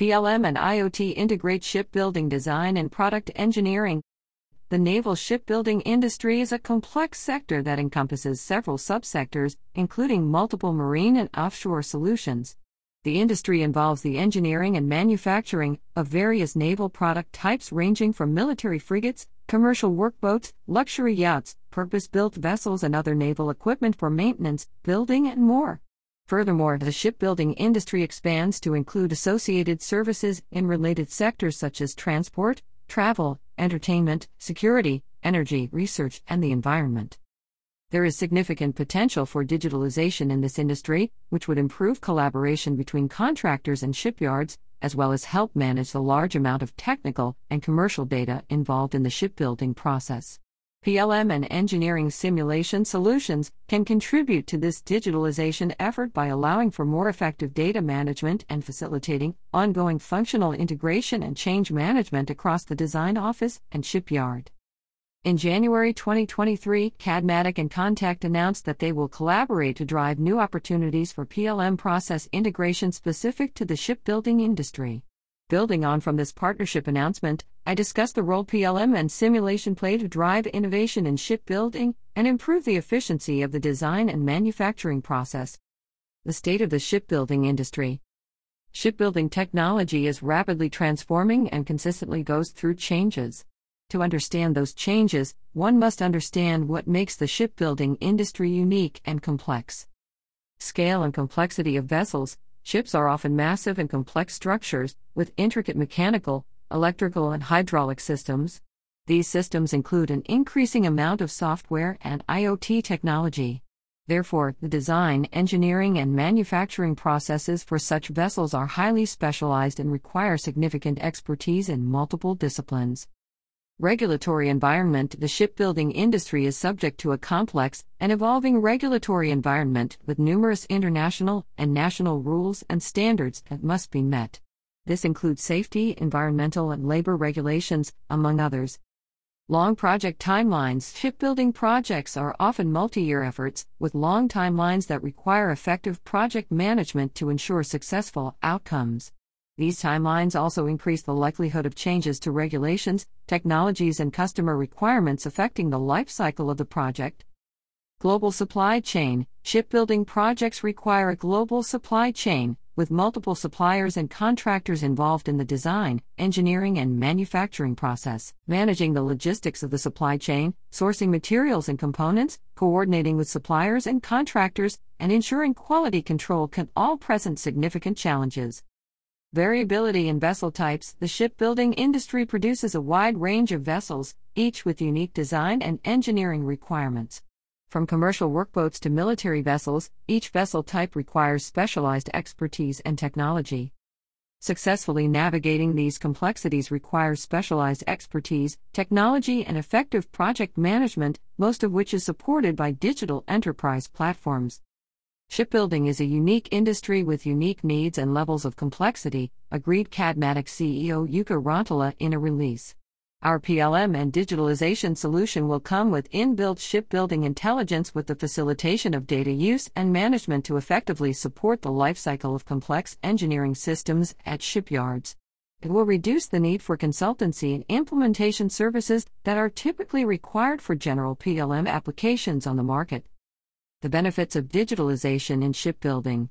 PLM and IoT integrate shipbuilding design and product engineering. The naval shipbuilding industry is a complex sector that encompasses several subsectors, including multiple marine and offshore solutions. The industry involves the engineering and manufacturing of various naval product types ranging from military frigates, commercial workboats, luxury yachts, purpose-built vessels and other naval equipment for maintenance, building and more. Furthermore, the shipbuilding industry expands to include associated services in related sectors such as transport, travel, entertainment, security, energy, research, and the environment. There is significant potential for digitalization in this industry, which would improve collaboration between contractors and shipyards, as well as help manage the large amount of technical and commercial data involved in the shipbuilding process. PLM and engineering simulation solutions can contribute to this digitalization effort by allowing for more effective data management and facilitating ongoing functional integration and change management across the design office and shipyard. In January 2023, Cadmatic and Contact announced that they will collaborate to drive new opportunities for PLM process integration specific to the shipbuilding industry. Building on from this partnership announcement, I discussed the role PLM and simulation play to drive innovation in shipbuilding and improve the efficiency of the design and manufacturing process. The state of the shipbuilding industry. Shipbuilding technology is rapidly transforming and consistently goes through changes. To understand those changes, one must understand what makes the shipbuilding industry unique and complex. Scale and complexity of vessels. Ships are often massive and complex structures, with intricate mechanical, electrical, and hydraulic systems. These systems include an increasing amount of software and IoT technology. Therefore, the design, engineering, and manufacturing processes for such vessels are highly specialized and require significant expertise in multiple disciplines. Regulatory environment. The shipbuilding industry is subject to a complex and evolving regulatory environment with numerous international and national rules and standards that must be met. This includes safety, environmental, and labor regulations, among others. Long project timelines. Shipbuilding projects are often multi-year efforts, with long timelines that require effective project management to ensure successful outcomes. These timelines also increase the likelihood of changes to regulations, technologies, and customer requirements affecting the life cycle of the project. Global supply chain. Shipbuilding projects require a global supply chain, with multiple suppliers and contractors involved in the design, engineering, and manufacturing process. Managing the logistics of the supply chain, sourcing materials and components, coordinating with suppliers and contractors, and ensuring quality control can all present significant challenges. Variability in vessel types. The shipbuilding industry produces a wide range of vessels, each with unique design and engineering requirements. From commercial workboats to military vessels, each vessel type requires specialized expertise and technology. Successfully navigating these complexities requires specialized expertise, technology, and effective project management, most of which is supported by digital enterprise platforms. Shipbuilding is a unique industry with unique needs and levels of complexity, agreed Cadmatic CEO Jukka Rantala in a release. Our PLM and digitalization solution will come with inbuilt shipbuilding intelligence with the facilitation of data use and management to effectively support the lifecycle of complex engineering systems at shipyards. It will reduce the need for consultancy and implementation services that are typically required for general PLM applications on the market. The benefits of digitalization in shipbuilding.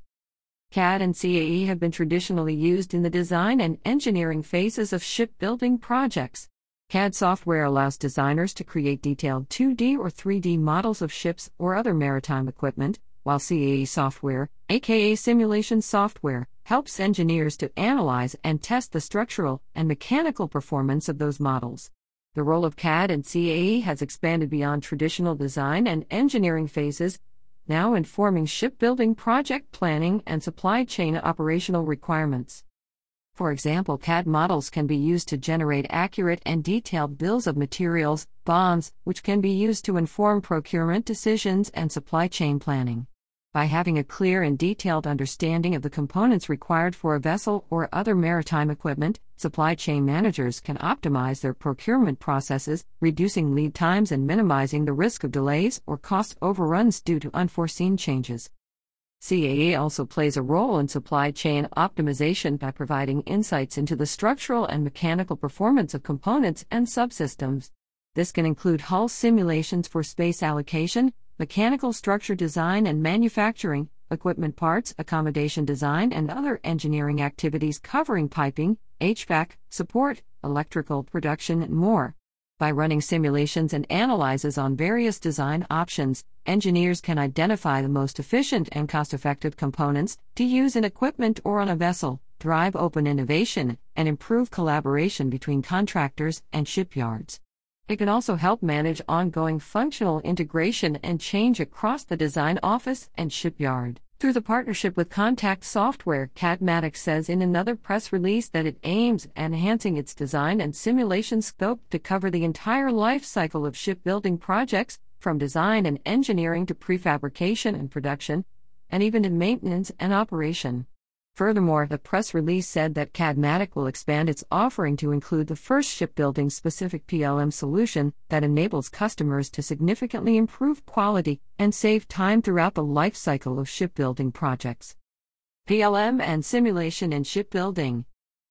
CAD and CAE have been traditionally used in the design and engineering phases of shipbuilding projects. CAD software allows designers to create detailed 2D or 3D models of ships or other maritime equipment, while CAE software, aka simulation software, helps engineers to analyze and test the structural and mechanical performance of those models. The role of CAD and CAE has expanded beyond traditional design and engineering phases, now informing shipbuilding project planning and supply chain operational requirements. For example, CAD models can be used to generate accurate and detailed bills of materials, BOMs, which can be used to inform procurement decisions and supply chain planning. By having a clear and detailed understanding of the components required for a vessel or other maritime equipment, supply chain managers can optimize their procurement processes, reducing lead times and minimizing the risk of delays or cost overruns due to unforeseen changes. CAE also plays a role in supply chain optimization by providing insights into the structural and mechanical performance of components and subsystems. This can include hull simulations for space allocation, mechanical structure design and manufacturing, equipment parts, accommodation design, and other engineering activities covering piping, HVAC, support, electrical production, and more. By running simulations and analyses on various design options, engineers can identify the most efficient and cost-effective components to use in equipment or on a vessel, drive open innovation, and improve collaboration between contractors and shipyards. It can also help manage ongoing functional integration and change across the design office and shipyard. Through the partnership with Contact Software, Cadmatics says in another press release that it aims at enhancing its design and simulation scope to cover the entire life cycle of shipbuilding projects, from design and engineering to prefabrication and production, and even in maintenance and operation. Furthermore, the press release said that Cadmatic will expand its offering to include the first shipbuilding-specific PLM solution that enables customers to significantly improve quality and save time throughout the life cycle of shipbuilding projects. PLM and simulation in shipbuilding.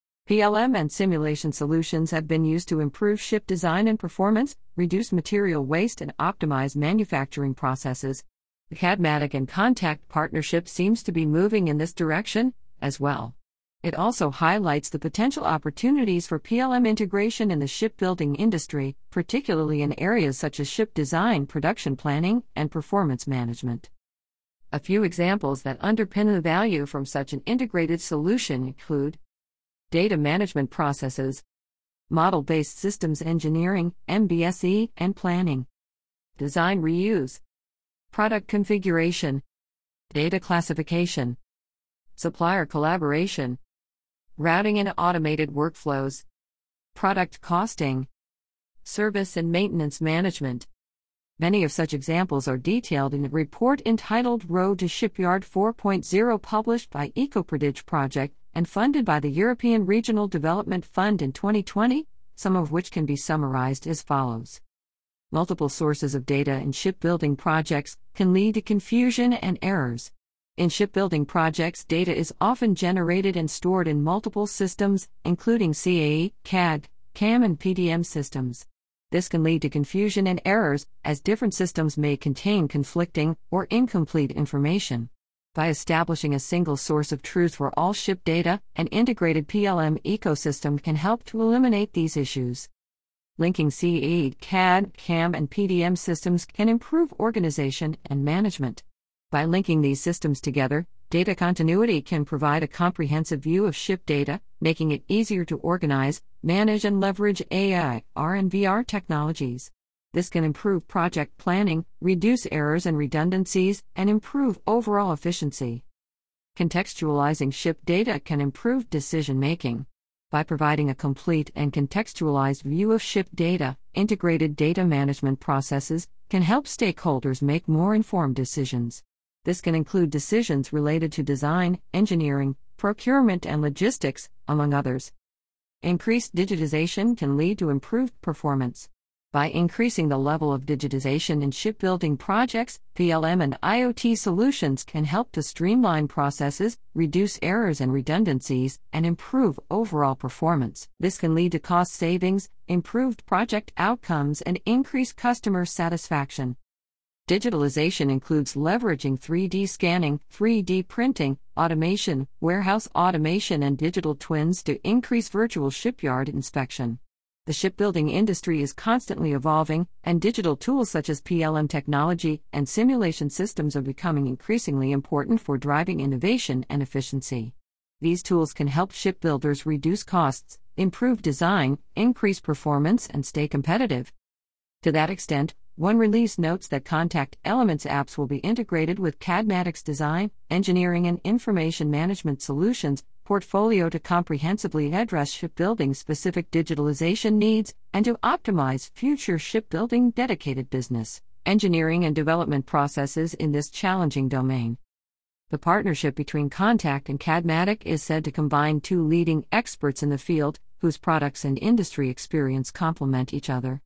PLM and simulation solutions have been used to improve ship design and performance, reduce material waste, and optimize manufacturing processes. The Cadmatic and Contact partnership seems to be moving in this direction as well. It also highlights the potential opportunities for PLM integration in the shipbuilding industry, particularly in areas such as ship design, production planning, and performance management. A few examples that underpin the value from such an integrated solution include data management processes, model-based systems engineering, MBSE, and planning, design reuse, product configuration, data classification, supplier collaboration, routing and automated workflows, product costing, service and maintenance management. Many of such examples are detailed in a report entitled Road to Shipyard 4.0, published by EcoPredict Project and funded by the European Regional Development Fund in 2020, some of which can be summarized as follows. Multiple sources of data in shipbuilding projects can lead to confusion and errors. In shipbuilding projects, data is often generated and stored in multiple systems, including CAE, CAD, CAM, and PDM systems. This can lead to confusion and errors, as different systems may contain conflicting or incomplete information. By establishing a single source of truth for all ship data, an integrated PLM ecosystem can help to eliminate these issues. Linking CAE, CAD, CAM, and PDM systems can improve organization and management. By linking these systems together, data continuity can provide a comprehensive view of ship data, making it easier to organize, manage, and leverage AI, AR, and VR technologies. This can improve project planning, reduce errors and redundancies, and improve overall efficiency. Contextualizing ship data can improve decision-making. By providing a complete and contextualized view of ship data, integrated data management processes can help stakeholders make more informed decisions. This can include decisions related to design, engineering, procurement, and logistics, among others. Increased digitization can lead to improved performance. By increasing the level of digitization in shipbuilding projects, PLM and IoT solutions can help to streamline processes, reduce errors and redundancies, and improve overall performance. This can lead to cost savings, improved project outcomes, and increased customer satisfaction. Digitalization includes leveraging 3D scanning, 3D printing, automation, warehouse automation, and digital twins to increase virtual shipyard inspection. The shipbuilding industry is constantly evolving, and digital tools such as PLM technology and simulation systems are becoming increasingly important for driving innovation and efficiency. These tools can help shipbuilders reduce costs, improve design, increase performance, and stay competitive. To that extent, one release notes that Contact Elements apps will be integrated with Cadmatic's design, engineering, and information management solutions portfolio to comprehensively address shipbuilding-specific digitalization needs and to optimize future shipbuilding dedicated business, engineering, and development processes in this challenging domain. The partnership between Contact and Cadmatic is said to combine two leading experts in the field, whose products and industry experience complement each other.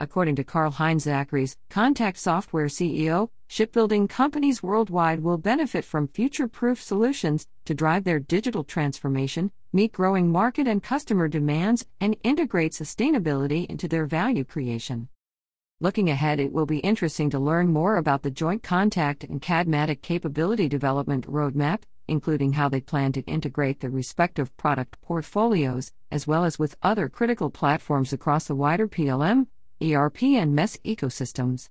According to Karl-Heinz Zackeries, Contact Software CEO, shipbuilding companies worldwide will benefit from future-proof solutions to drive their digital transformation, meet growing market and customer demands, and integrate sustainability into their value creation. Looking ahead, it will be interesting to learn more about the Joint Contact and CADMATIC capability development roadmap, including how they plan to integrate their respective product portfolios, as well as with other critical platforms across the wider PLM, ERP, and MES ecosystems.